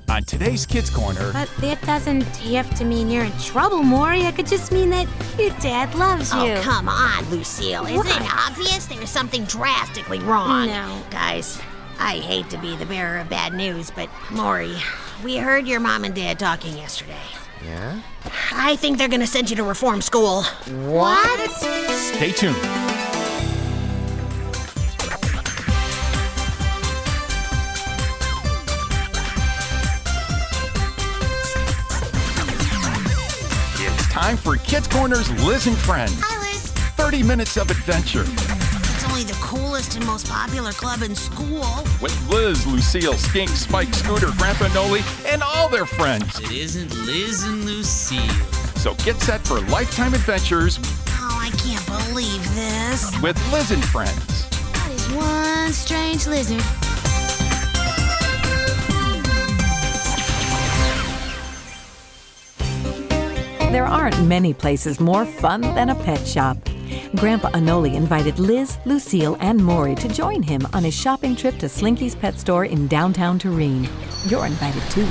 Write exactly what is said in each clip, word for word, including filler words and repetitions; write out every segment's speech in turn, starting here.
on today's Kids Corner. But that doesn't have to mean you're in trouble, Maury. It could just mean that your dad loves you. Oh, come on, Lucille. Isn't What? it obvious there's something drastically wrong? No. Guys, I hate to be the bearer of bad news, but Maury, we heard your mom and dad talking yesterday. Yeah? I think they're gonna send you to reform school. What? Stay tuned. It's time for Kids Corner's Liz and Friends. Hi, Liz. thirty minutes of adventure It's only the coolest and most popular club in school. with Liz, Lucille, Skink, Spike, Scooter, Grandpa Noli, and all their friends. It isn't Liz and Lucille. So get set for lifetime adventures Oh, I can't believe this. with Liz and Friends. That is one strange lizard. There aren't many places more fun than a pet shop. Grandpa Anoli invited Liz, Lucille, and Maury to join him on his shopping trip to Slinky's Pet Store in downtown Turin. You're invited too.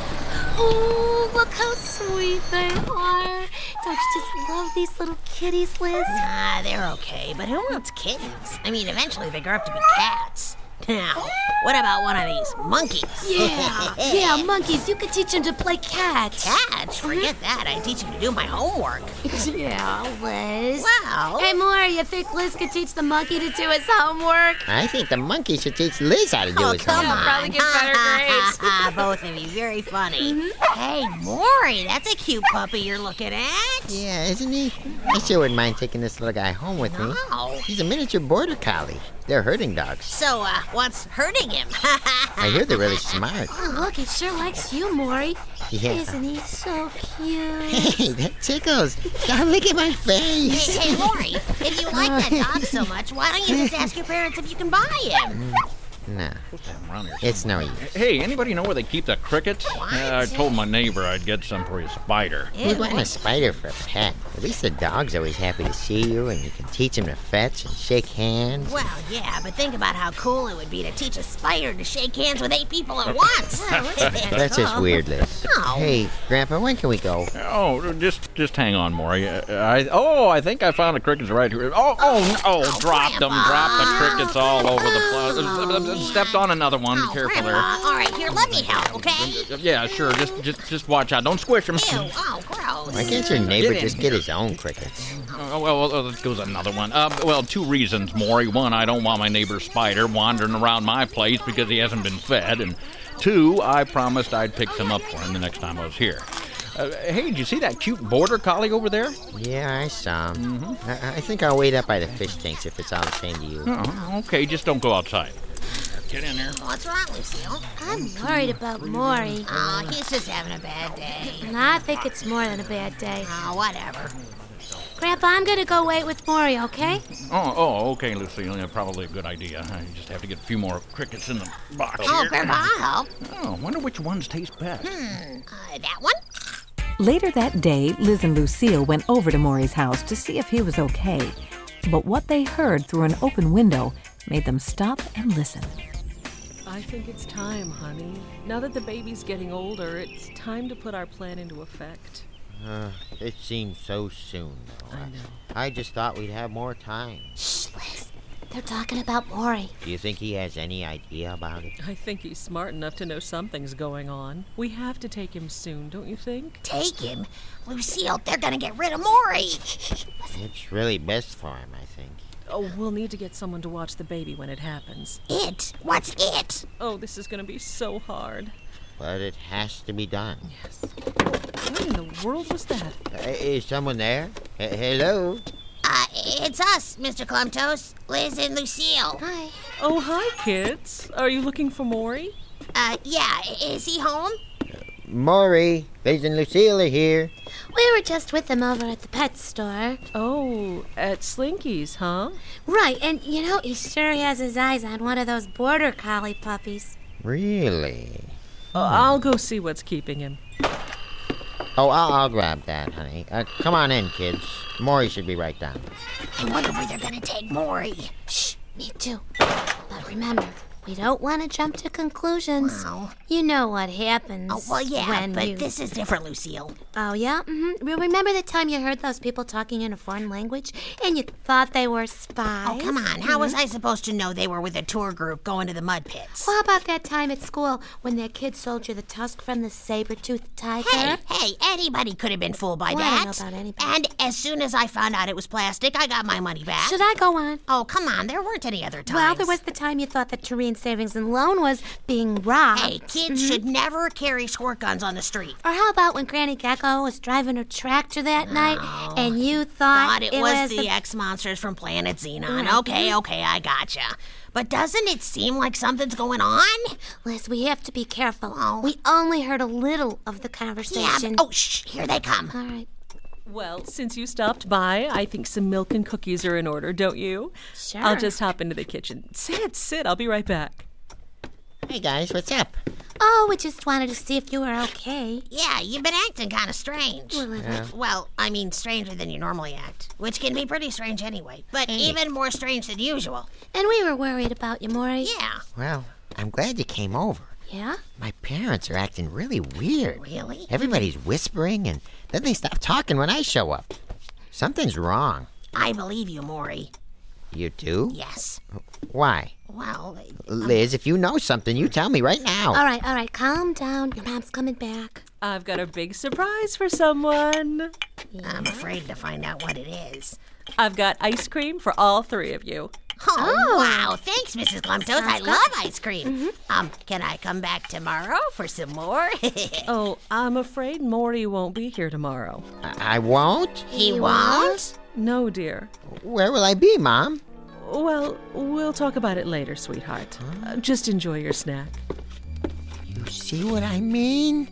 Oh, look how sweet they are. Don't you just love these little kitties, Liz? Ah, they're okay, but who wants kittens? I mean, eventually they grow up to be cats. Now, what about one of these monkeys? Yeah, yeah, monkeys. You could teach them to play catch. Cats? Forget that. I teach him to do my homework. Yeah, Liz. Wow. Hey, Maury, you think Liz could teach the monkey to do his homework? I think the monkey should teach Liz how to do Oh, his come homework. on. Probably get better grades. Both of you, very funny. Hey, Maury, that's a cute puppy you're looking at. Yeah, isn't he? I sure wouldn't mind taking this little guy home with me. No. He's a miniature border collie. They're herding dogs. So, uh, what's hurting him? I hear they're really smart. Oh, look, he sure likes you, Maury. Yeah. Isn't he so cute? Hey, that tickles. God, look at my face. Hey, hey, Maury, if you like that dog so much, why don't you just ask your parents if you can buy him? No, it's no use. Hey, anybody know where they keep the crickets? Uh, I told my neighbor I'd get some for his spider. Who'd want a spider for a pet? At least the dog's always happy to see you, and you can teach him to fetch and shake hands. Well, yeah, but think about how cool it would be to teach a spider to shake hands with eight people at once. That's just weird, Liz. Oh. Hey, Grandpa, when can we go? Oh, just just hang on, Maury. Uh, I oh, I think I found the crickets right here. Oh, oh, oh, Oh, dropped them, Grandpa. dropped the crickets all over the place. Stepped on another one. Oh, Careful Grandpa. All right, here, let me help, okay? there. Yeah, sure. Just just just watch out. Don't squish them. Ew, oh, gross. Why can't your neighbor Get in just here. get his own crickets? Oh, well, well, there goes another one. Uh, well, two reasons, Maury. One, I don't want my neighbor's spider wandering around my place because he hasn't been fed. And two, I promised I'd pick some up for him the next time I was here. Uh, hey, did you see that cute border collie over there? Yeah, I saw him. I, I think I'll wait up by the fish tanks if it's all the same to you. Oh, okay, just don't go outside. Get in there. What's wrong, Lucille? I'm worried about Maury. Oh, he's just having a bad day. And I think it's more than a bad day. Oh, whatever. Grandpa, I'm gonna go wait with Maury, okay? Oh, oh, okay, Lucille. Yeah, probably a good idea. I just have to get a few more crickets in the box Oh, here. Grandpa, I'll help. Oh, wonder which ones taste best. Uh, that one? Later that day, Liz and Lucille went over to Maury's house to see if he was okay. But what they heard through an open window made them stop and listen. I think it's time, honey. Now that the baby's getting older, it's time to put our plan into effect. Uh, it seems so soon, though. I know. I just thought we'd have more time. Shh, Liz. They're talking about Maury. Do you think he has any idea about it? I think he's smart enough to know something's going on. We have to take him soon, don't you think? Take him? Lucille, they're gonna get rid of Maury. It's really best for him, I think. Oh, we'll need to get someone to watch the baby when it happens. It? What's it? Oh, this is gonna be so hard. But it has to be done. Yes. What in the world was that? Uh, is someone there? H- hello? Uh, it's us, Mister Clumtoes, Liz and Lucille. Hi. Oh, hi, kids. Are you looking for Maury? Uh, yeah, is he home? Maury, Liz and Lucille are here. We were just with them over at the pet store. Oh, at Slinky's, huh? Right, and you know, he sure has his eyes on one of those border collie puppies. Really? Oh, I'll go see what's keeping him. Oh, I'll, I'll grab that, honey. Uh, come on in, kids. Maury should be right down. I wonder where they're gonna take Maury. Shh, me too. But remember, We don't want to jump to conclusions. Well. You know what happens. Oh, well, yeah, when but you... this is different, Lucille. Oh, yeah? Mm-hmm. Remember the time you heard those people talking in a foreign language and you thought they were spies? Oh, come on. How was I supposed to know they were with a tour group going to the mud pits? Well, how about that time at school when that kid sold you the tusk from the saber-toothed tiger? Hey, hey, anybody could have been fooled by Well, I that. don't know about anybody. And as soon as I found out it was plastic, I got my money back. Should I go on? Oh, come on. There weren't any other times. Well, there was the time you thought that Terrene Savings and Loan was being robbed. Hey, kids should never carry squirt guns on the street. Or how about when Granny Gecko was driving her tractor that night and you thought, Thought it, was, the X-Monsters from Planet Xenon. Right. Okay, okay, I gotcha. But doesn't it seem like something's going on? Liz, we have to be careful. Oh. We only heard a little of the Yeah, conversation. but, oh, shh, here they come. All right. Well, since you stopped by, I think some milk and cookies are in order, don't you? Sure. I'll just hop into the kitchen. Sit, sit. I'll be right back. Hey, guys, what's up? Oh, we just wanted to see if you were okay. Yeah, you've been acting kind of strange. Well, uh, Well, I mean, stranger than you normally act, which can be pretty strange anyway, but even more strange than usual. And we were worried about you, Maury. Yeah. Well, I'm glad you came over. Yeah? My parents are acting really weird. Really? Everybody's whispering, and then they stop talking when I show up. Something's wrong. I believe you, Maury. You do? Yes. Why? Well, Liz, if you know something, you tell me right now. All right, all right. Calm down. Your mom's coming back. I've got a big surprise for someone. I'm afraid to find out what it is. I've got ice cream for all three of you. Oh, wow. Thanks, Missus Glumtoes. I love ice cream. Um, can I come back tomorrow for some more? Oh, I'm afraid Maury won't be here tomorrow. I, I won't? He won't? No, dear. Where will I be, Mom? Well, we'll talk about it later, sweetheart. Uh, just enjoy your snack. You see what I mean?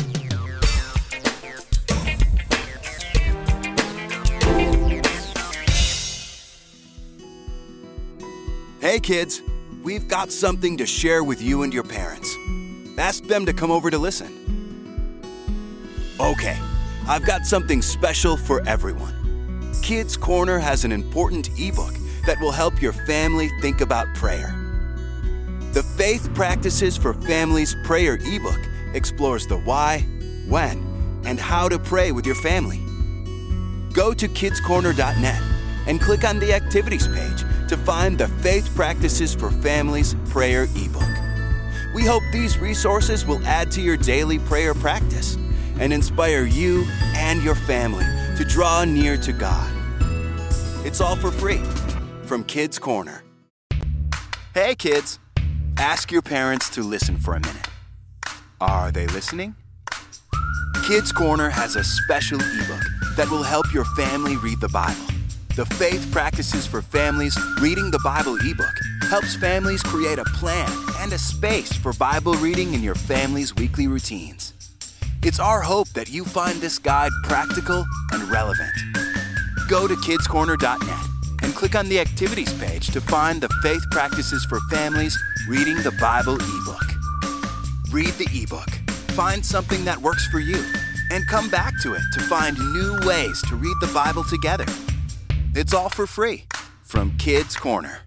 Hey kids, we've got something to share with you and your parents. Ask them to come over to listen. Okay, I've got something special for everyone. Kids Corner has an important ebook that will help your family think about prayer. The Faith Practices for Families prayer ebook explores the why, when, and how to pray with your family. Go to kids corner dot net and click on the activities page to find the Faith Practices for Families prayer ebook. We hope these resources will add to your daily prayer practice and inspire you and your family to draw near to God. It's all for free from Kids Corner. Hey kids, ask your parents to listen for a minute. Are they listening? Kids Corner has a special ebook that will help your family read the Bible. The Faith Practices for Families Reading the Bible ebook helps families create a plan and a space for Bible reading in your family's weekly routines. It's our hope that you find this guide practical and relevant. Go to kids corner dot net and click on the activities page to find the Faith Practices for Families Reading the Bible ebook. Read the ebook, find something that works for you, and come back to it to find new ways to read the Bible together. It's all for free from Kids Corner.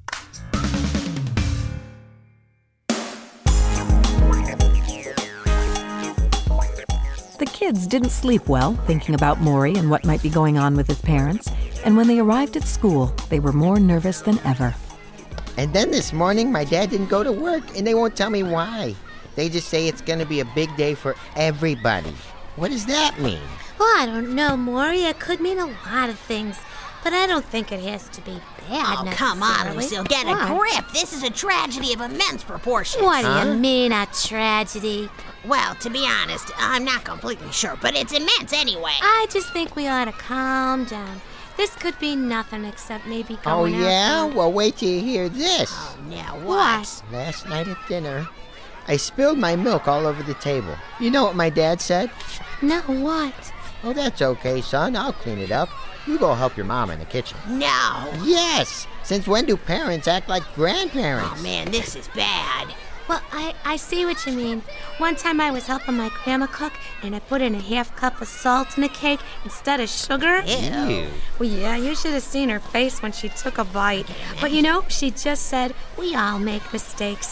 The kids didn't sleep well, thinking about Maury and what might be going on with his parents. And when they arrived at school, they were more nervous than ever. And then this morning, my dad didn't go to work, and they won't tell me why. They just say it's going to be a big day for everybody. What does that mean? Well, I don't know, Maury. It could mean a lot of things. But I don't think it has to be bad. Oh, come on, necessarily. Lucille. Get a What? grip. This is a tragedy of immense proportions. What do Huh? you mean, a tragedy? Well, to be honest, I'm not completely sure, but it's immense anyway. I just think we ought to calm down. This could be nothing except maybe Oh, going out yeah? for- Well, wait till you hear this. Oh, now what? What? Last night at dinner, I spilled my milk all over the table. You know what my dad said? No, what? Oh, that's okay, son. I'll clean it up. You go help your mom in the kitchen. No. Yes! Since when do parents act like grandparents? Oh, man, this is bad. Well, I, I see what you mean. One time I was helping my grandma cook, and I put in a half cup of salt in a cake instead of sugar. Ew. Well, yeah, you should have seen her face when she took a bite. But you know, she just said, we all make mistakes.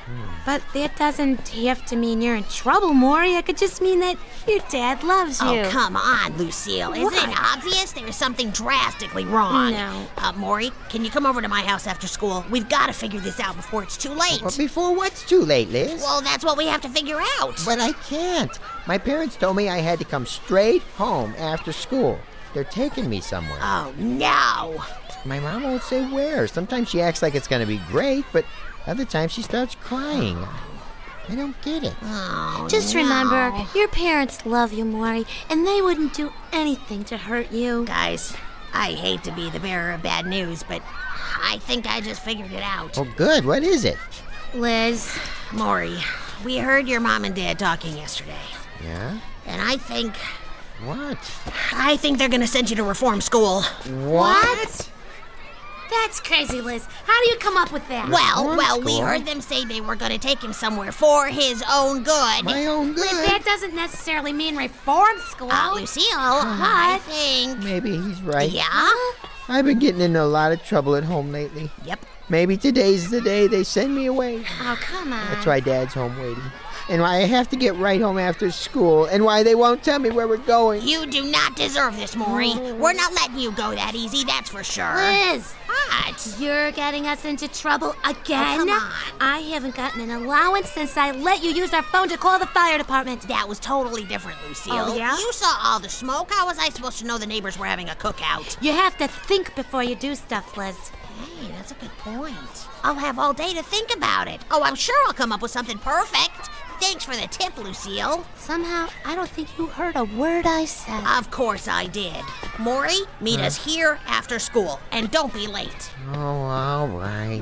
But that doesn't have to mean you're in trouble, Maury. It could just mean that your dad loves you. Oh, come on, Lucille. Isn't What? it obvious there's something drastically wrong? No. Uh, Maury, can you come over to my house after school? We've got to figure this out before it's too late. Well, before what's too late, Liz? Well, that's what we have to figure out. But I can't. My parents told me I had to come straight home after school. They're taking me somewhere. Oh, no. My mom won't say where. Sometimes she acts like it's going to be great, but other times she starts crying. I don't get it. Oh, Just no. remember, your parents love you, Maury, and they wouldn't do anything to hurt you. Guys, I hate to be the bearer of bad news, but I think I just figured it out. Oh, good. What is it? Liz, Maury, we heard your mom and dad talking yesterday, Yeah? and I think, What? I think they're going to send you to reform school. What? that's crazy, Liz. How do you come up with that? Well, Reform well, we school? heard them say they were going to take him somewhere for his own good. My own Liz, good? that doesn't necessarily mean reform school. Uh, Lucille, I think... Maybe he's right. Yeah? I've been getting into a lot of trouble at home lately. Yep. Maybe today's the day they send me away. Oh, come on. That's why Dad's home waiting. And why I have to get right home after school. And why they won't tell me where we're going. You do not deserve this, Maury. We're not letting you go that easy, that's for sure. Liz, What? you're getting us into trouble again. Oh, come on. I haven't gotten an allowance since I let you use our phone to call the fire department. That was totally different, Lucille. Oh, yeah? You saw all the smoke. How was I supposed to know the neighbors were having a cookout? You have to think before you do stuff, Liz. Hey, that's a good point. I'll have all day to think about it. Oh, I'm sure I'll come up with something perfect. Thanks for the tip, Lucille. Somehow, I don't think you heard a word I said. Of course I did. Maury, meet us here after school. And don't be late. Oh, all right.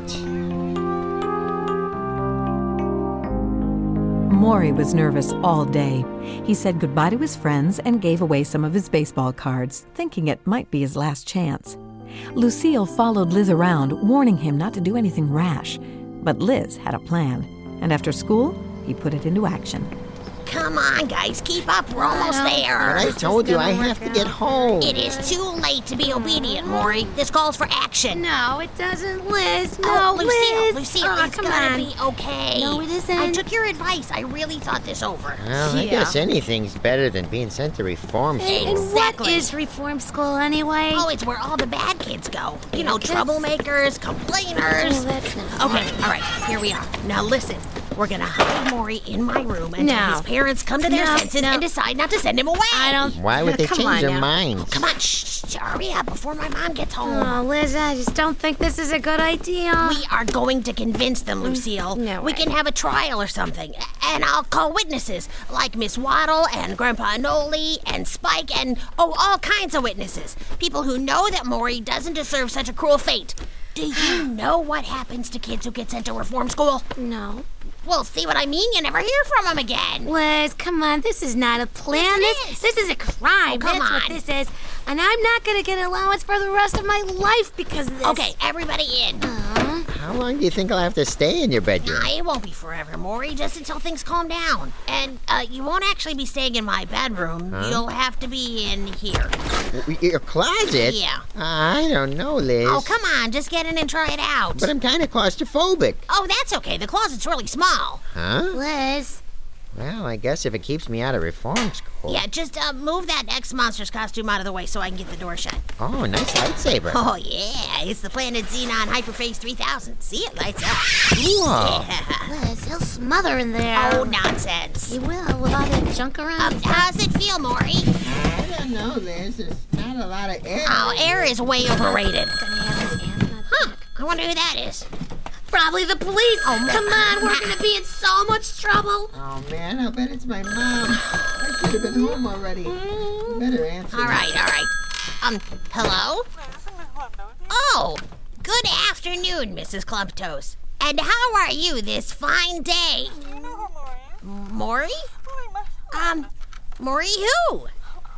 Maury was nervous all day. He said goodbye to his friends and gave away some of his baseball cards, thinking it might be his last chance. Lucille followed Liz around, warning him not to do anything rash. But Liz had a plan, and after school, he put it into action. Come on, guys, keep up. We're almost But there. I told you I have to get home. It is too late to be obedient, Maury. This calls for action. No, it doesn't, Liz. No, Oh, Lucille, Liz. Lucille, oh, it's come gonna on. be okay. No, it isn't. I took your advice. I really thought this over. Well, I Yeah. guess anything's better than being sent to reform school. And Exactly. what is reform school anyway? Oh, it's where all the bad kids go. You know, That's- troublemakers, complainers. Oh, that's not Okay, all right, here we are. Now listen, we're gonna hide Maury in my room until No. his parents come to their No, senses no. and decide not to send him away. I don't. Why would they Come change on their now. minds? Come on, shh, shh, hurry up before my mom gets home. Oh, Liz, I just don't think this is a good idea. We are going to convince them, Lucille. no we way. can have a trial or something. And I'll call witnesses, like Miss Waddle and Grandpa Anoli and Spike and, oh, all kinds of witnesses. People who know that Maury doesn't deserve such a cruel fate. Do you know what happens to kids who get sent to reform school? No. Well, see what I mean? You never hear from them again. Liz, come on. This is not a plan. Yes, it this, is. this is a crime. Oh, come That's what on. this is. And I'm not going to get an allowance for the rest of my life because of this. Okay, everybody in. How long do you think I'll have to stay in your bedroom? Nah, it won't be forever, Maury, just until things calm down. And uh, you won't actually be staying in my bedroom. You'll have to be in here. Your closet? Yeah. I don't know, Liz. Oh, come on, just get in and try it out. But I'm kind of claustrophobic. Oh, that's okay. The closet's really small. Huh? Liz. Well, I guess if it keeps me out of reform school. Yeah, just uh, move that X-Monsters costume out of the way so I can get the door shut. Oh, nice lightsaber. Oh, yeah. It's the Planet Xenon Hyperphase three thousand. See, it lights up. Cool. Yeah. Liz, he'll smother in there. Oh, nonsense. He will with all that junk around. Um, how's it feel, Maury? I don't know, Liz. There's not a lot of air. Oh, air is way overrated. Gonna have his asthma Huh. checked. I wonder who that is. Probably the police. Oh, come no. on, we're gonna be in so much trouble. Oh, man, I'll bet it's my mom. I should have been home already. You better answer. All right, all right. Um, hello? Oh, good afternoon, Missus Clumptoes. And how are you this fine day? Maury? Um, Maury who?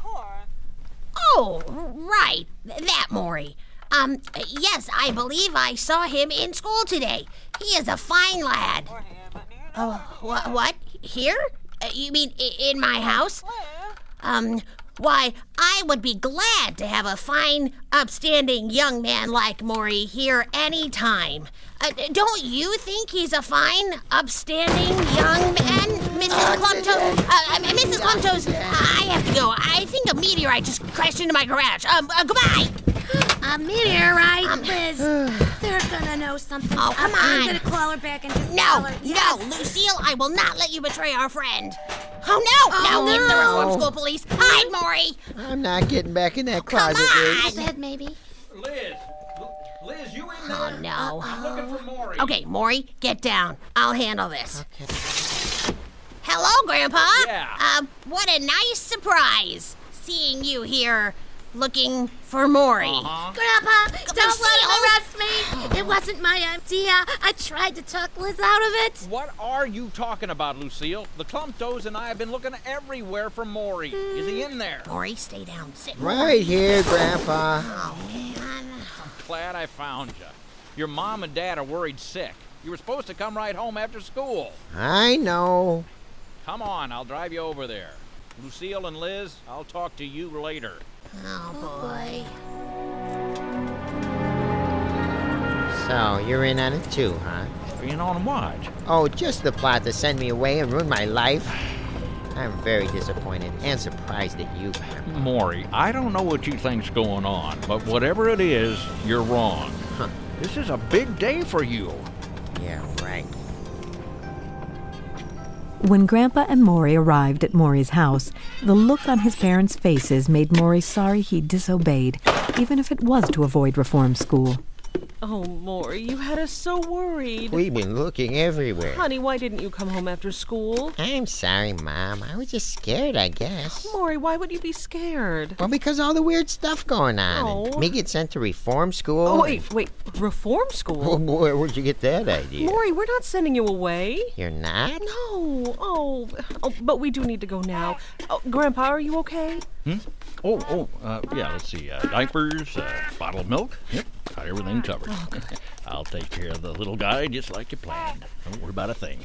Oh, right, that Maury. Um, yes, I believe I saw him in school today. He is a fine lad. Oh, wha- what? Here? Uh, you mean i- in my house? Um, Why, I would be glad to have a fine, upstanding young man like Maury here any time. Uh, don't you think he's a fine, upstanding young man, Missus Clumptoes? Uh, uh, Missus Clumptoes, I have to go. I think a meteorite just crashed into my garage. Um, uh, goodbye. A meteorite, Um, Liz. They're gonna know something. Oh, come I'm on. gonna call her back and just No, tell her. Yes. no, Lucille, I will not let you betray our friend. Oh, no, Oh, no, it's the no. Reform School Police. Hide, Maury. I'm not getting back in that come closet, on. Liz. Bed, maybe. Liz! Liz, you in there? Oh, no. I'm looking for Maury. Okay, Maury, get down. I'll handle this. Hello, Grandpa. Yeah. Um, what a nice surprise seeing you here looking for Maury. Uh-huh. Grandpa, don't let Lucille. him arrest me. It wasn't my idea. I tried to talk Liz out of it. What are you talking about, Lucille? The Clumptoes and I have been looking everywhere for Maury. Is he in there? Maury, stay down. Sit. Right here, Grandpa. Oh, man. Glad I found you. Your mom and dad are worried sick. You were supposed to come right home after school. I know. Come on, I'll drive you over there. Lucille and Liz, I'll talk to you later. Oh, boy. So, you're in on it too, huh? Being on what? Oh, just the plot to send me away and ruin my life? I'm very disappointed and surprised at you, Grandpa. Maury, I don't know what you think's going on, but whatever it is, you're wrong. Huh. This is a big day for you. Yeah, right. When Grandpa and Maury arrived at Maury's house, the look on his parents' faces made Maury sorry he'd disobeyed, even if it was to avoid reform school. Oh, Maury, you had us so worried. We've been looking everywhere. Honey, why didn't you come home after school? I'm sorry, Mom. I was just scared, I guess. Maury, why would you be scared? Well, because all the weird stuff going on. Oh. And me get sent to reform school. Oh, wait, wait, reform school? Oh, boy, where'd you get that idea? Maury, we're not sending you away. You're not? No. Oh, oh, but we do need to go now. Oh, Grandpa, are you okay? Hmm? Oh, oh, uh, yeah, let's see. Uh, diapers, uh, bottle of milk. Yep, got everything covered. Oh, good. I'll take care of the little guy just like you planned. Don't worry about a thing.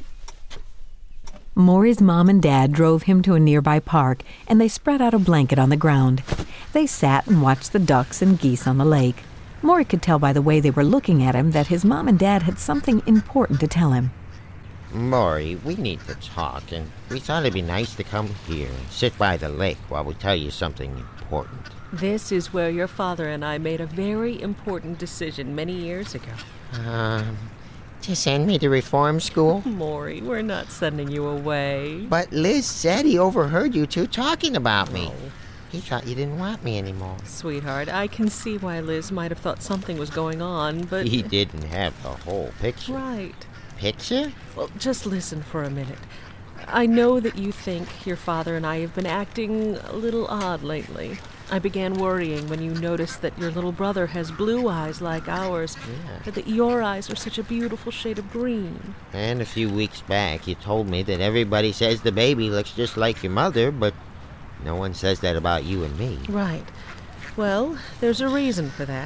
Maury's mom and dad drove him to a nearby park, and they spread out a blanket on the ground. They sat and watched the ducks and geese on the lake. Maury could tell by the way they were looking at him that his mom and dad had something important to tell him. Maury, we need to talk, and we thought it'd be nice to come here and sit by the lake while we tell you something important. This is where your father and I made a very important decision many years ago. Um, to send me to reform school? Maury, we're not sending you away. But Liz said he overheard you two talking about me. He thought you didn't want me anymore. Sweetheart, I can see why Liz might have thought something was going on, but... He didn't have the whole picture. Right. Picture? Well, just listen for a minute. I know that you think your father and I have been acting a little odd lately. I began worrying when you noticed that your little brother has blue eyes like ours, Yeah. but that your eyes are such a beautiful shade of green. And a few weeks back, you told me that everybody says the baby looks just like your mother, but no one says that about you and me. Right. Well, there's a reason for that.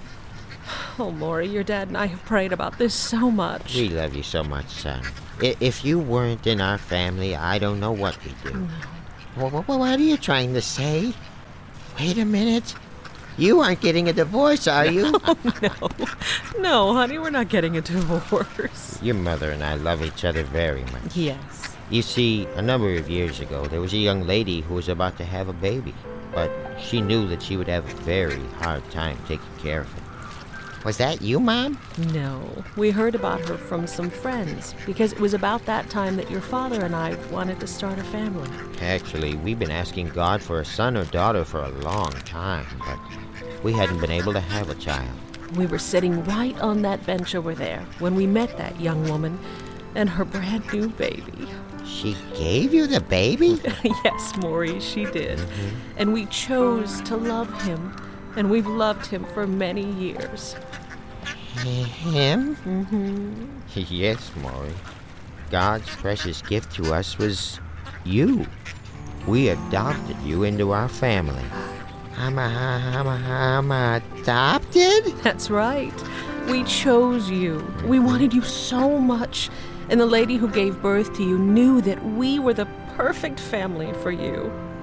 Oh, Maury, your dad and I have prayed about this so much. We love you so much, son. I- If you weren't in our family, I don't know what we'd do. Wha- wha- What are you trying to say? Wait a minute. You aren't getting a divorce, are you? No. No, honey, we're not getting a divorce. Your mother and I love each other very much. Yes. You see, a number of years ago, there was a young lady who was about to have a baby, but she knew that she would have a very hard time taking care of it. Was that you, Mom? No. We heard about her from some friends, because it was about that time that your father and I wanted to start a family. Actually, we've been asking God for a son or daughter for a long time, but we hadn't been able to have a child. We were sitting right on that bench over there when we met that young woman and her brand new baby. She gave you the baby? Yes, Maury, she did. And we chose to love him, and we've loved him for many years. Him? Mm-hmm. Yes, Maury. God's precious gift to us was you. We adopted you into our family. I'm, a, I'm, a, I'm adopted? That's right. We chose you. We wanted you so much. And the lady who gave birth to you knew that we were the perfect family for you.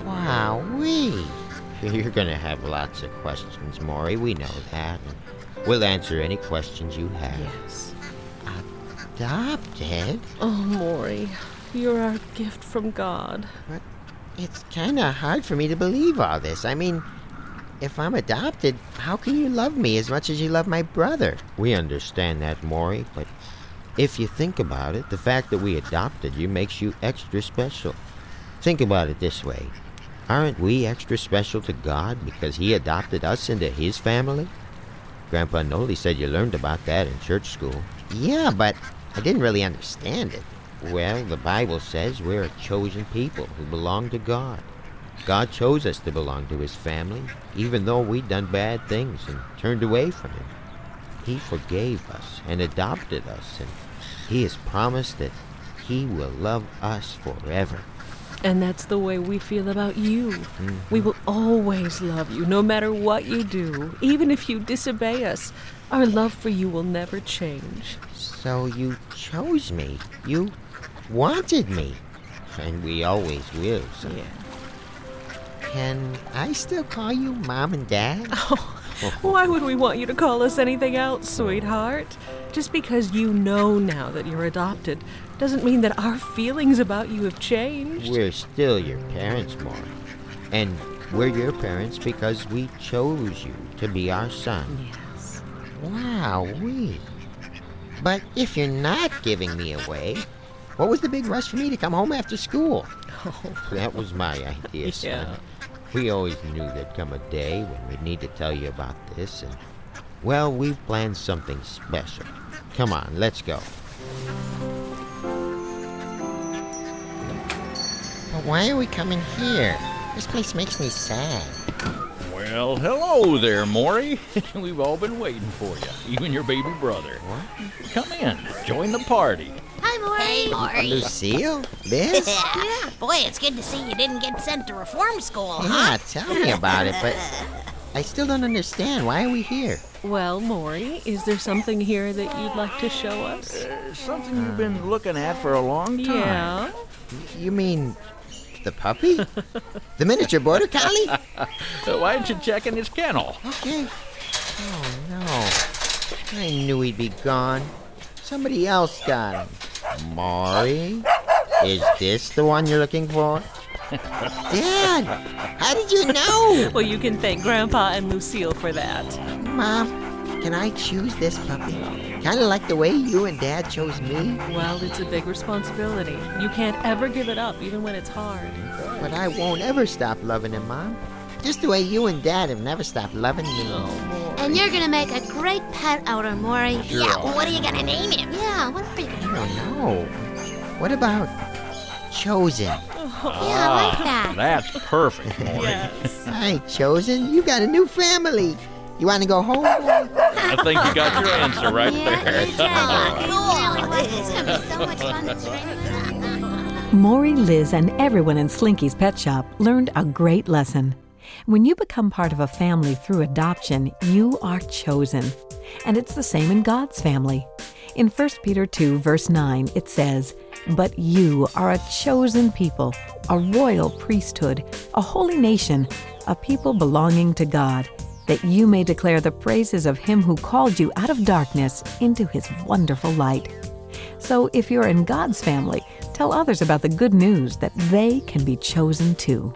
Wow-wee. You're gonna have lots of questions, Maury. We know that. And we'll answer any questions you have. Yes. Adopted? Oh, Maury, you're our gift from God. But it's kind of hard for me to believe all this. I mean, if I'm adopted, how can you love me as much as you love my brother? We understand that, Maury, but if you think about it, the fact that we adopted you makes you extra special. Think about it this way. Aren't we extra special to God because He adopted us into His family? Grandpa Noli said you learned about that in church school. Yeah, but I didn't really understand it. Well, the Bible says we're a chosen people who belong to God. God chose us to belong to His family, even though we'd done bad things and turned away from Him. He forgave us and adopted us, and He has promised that He will love us forever. And that's the way we feel about you. Mm-hmm. We will always love you, no matter what you do. Even if you disobey us, our love for you will never change. So you chose me. You wanted me. And we always will, so. Yeah. Can I still call you Mom and Dad? Oh, why would we want you to call us anything else, sweetheart? Just because you know now that you're adopted doesn't mean that our feelings about you have changed. We're still your parents, Maury. And we're your parents because we chose you to be our son. Yes. Wow-wee. But if you're not giving me away, what was the big rush for me to come home after school? Oh. That was my idea, son. Yeah. We always knew there'd come a day when we'd need to tell you about this, and, well, we've planned something special. Come on, let's go. But why are we coming here? This place makes me sad. Well, hello there, Maury. We've all been waiting for you, even your baby brother. What? Come in, join the party. Hi, Maury. Hey, Maury. Lucille? Liz? Yeah. Boy, it's good to see you didn't get sent to reform school, huh? Yeah, tell me about it, but I still don't understand. Why are we here? Well, Maury, is there something here that you'd like to show us? Uh, something you've been looking at for a long time. Yeah. You mean the puppy? The miniature border collie? Uh, why don't you check in his kennel? Okay. Oh, no. I knew he'd be gone. Somebody else got him. Maury? Is this the one you're looking for? Dad, how did you know? Well, you can thank Grandpa and Lucille for that. Mom, can I choose this puppy? Kind of like the way you and Dad chose me? Well, it's a big responsibility. You can't ever give it up, even when it's hard. But I won't ever stop loving him, Mom. Just the way you and Dad have never stopped loving me. Oh, And you're gonna make a great pet outer, Maury. Yeah, well, what are you gonna name him? Yeah, what are you I gonna don't know. What about Chosen? Yeah, I like that. That's perfect, Maury. Yes. Hi, Chosen. You got a new family. You want to go home? I think you got your answer right Yeah, there. good job. Really was. It's gonna be so much fun to train with. Maury, Liz, and everyone in Slinky's Pet Shop learned a great lesson. When you become part of a family through adoption, you are chosen. And it's the same in God's family. In First Peter two, verse nine, it says, "But you are a chosen people, a royal priesthood, a holy nation, a people belonging to God, that you may declare the praises of Him who called you out of darkness into His wonderful light." So if you're in God's family, tell others about the good news that they can be chosen too.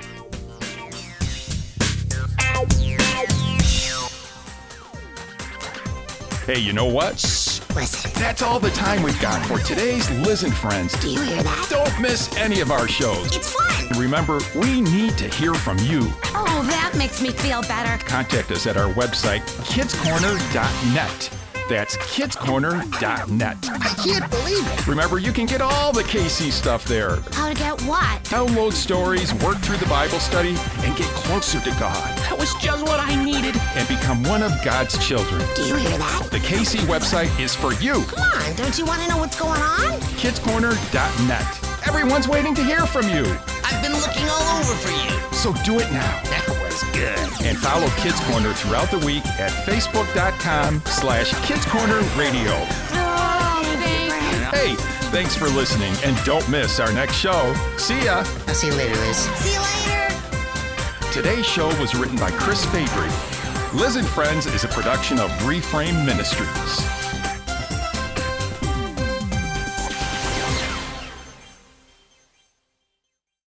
Hey, you know what? Listen, That's all the time we've got for today's Liz and Friends. do you hear that? Don't miss any of our shows. It's fun. Remember, we need to hear from you. Oh, that makes me feel better. Contact us at our website, kids corner dot net. That's kids corner dot net. I can't believe it. Remember, you can get all the K C stuff there. How to get what? Download stories, work through the Bible study, and get closer to God. That was just what I needed. And become one of God's children. Do you hear that? The K C website is for you. Come on, don't you want to know what's going on? kids corner dot net. Everyone's waiting to hear from you. I've been looking all over for you. So do it now. That was good. And follow Kids Corner throughout the week at facebook.com slash Kids Corner Radio. Oh, thank you. Hey, thanks for listening, and don't miss our next show. See ya. I'll see you later, Liz. See you later. Today's show was written by Chris Fabry. Liz and Friends is a production of Reframe Ministries.